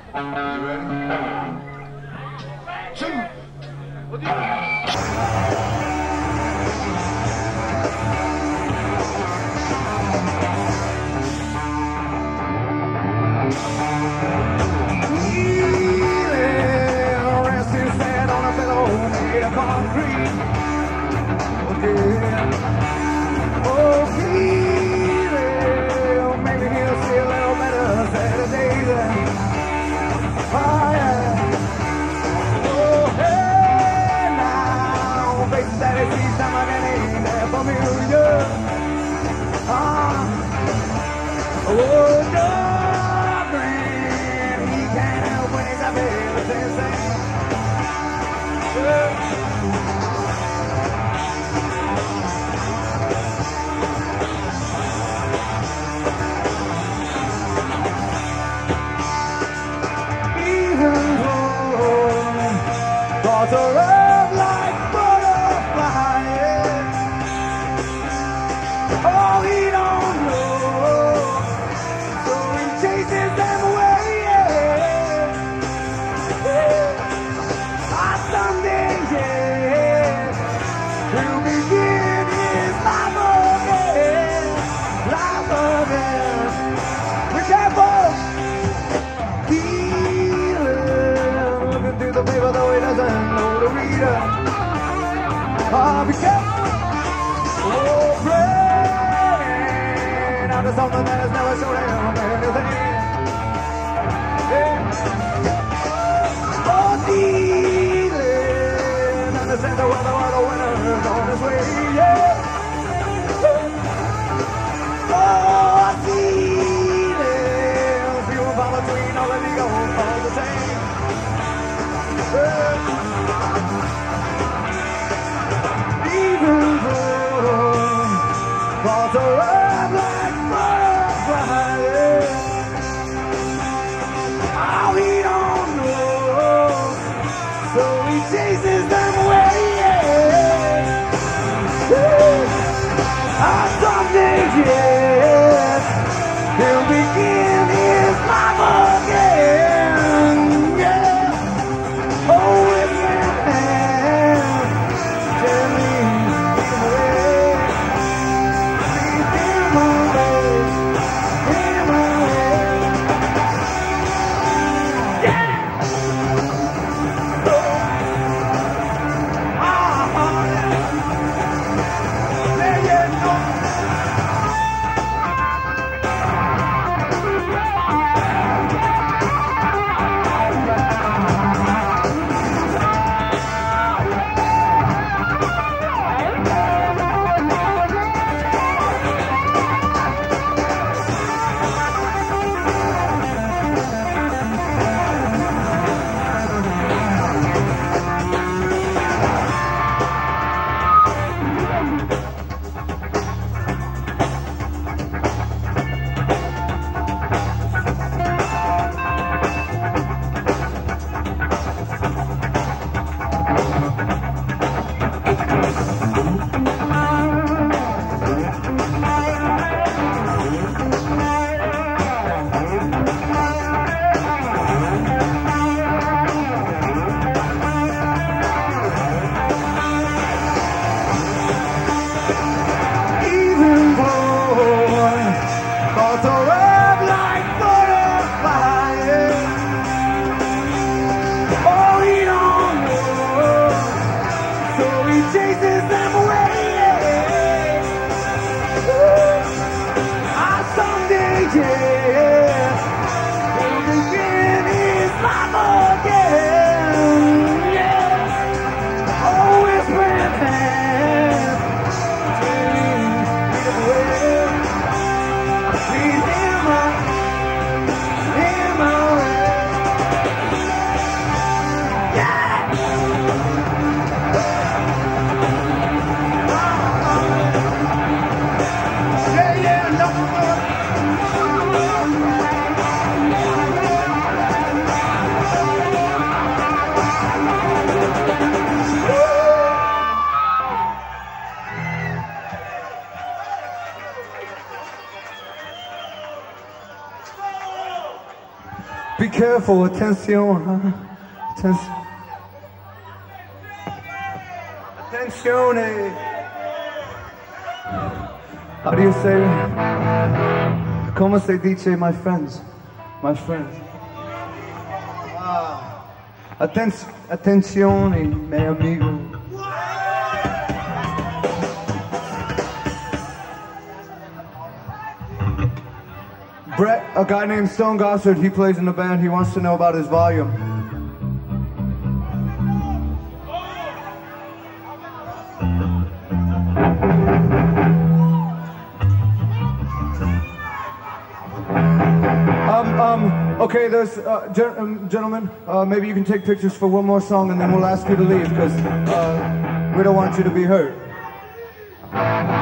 You ready? Two. What do you concrete. Okay. Okay. Maybe he'll see a little better Saturday then. Oh yeah. Oh hey now, baby, that is the time I ain't there for me. Oh, darling, he can't help when he's happy. Thoughts are up like butterflies. Oh, he don't know, so he chases them away. Someday, yeah, he'll begin his life again. Life again. Be careful. Looking through the paper though he doesn't know the reader. Be careful. Oh, praying after something that has never shown him anything. Yeah. Oh, dealing, understand the weather while the winter's on his way. Yeah. Oh, dealing, few and far between, all of the old all the same. Even though thoughts are up like butterflies, oh, he don't know, so he chases them away. Someday, yes, he'll begin his life again. Yeah. Oh, it's Be careful, attention. Attenzione. How do you say? Como se dice, my friends? My friends. Attenzione, mi amigo. Brett, a guy named Stone Gossard, he plays in the band. He wants to know about his volume. Okay, there's, gentlemen, maybe you can take pictures for one more song and then we'll ask you to leave because we don't want you to be hurt.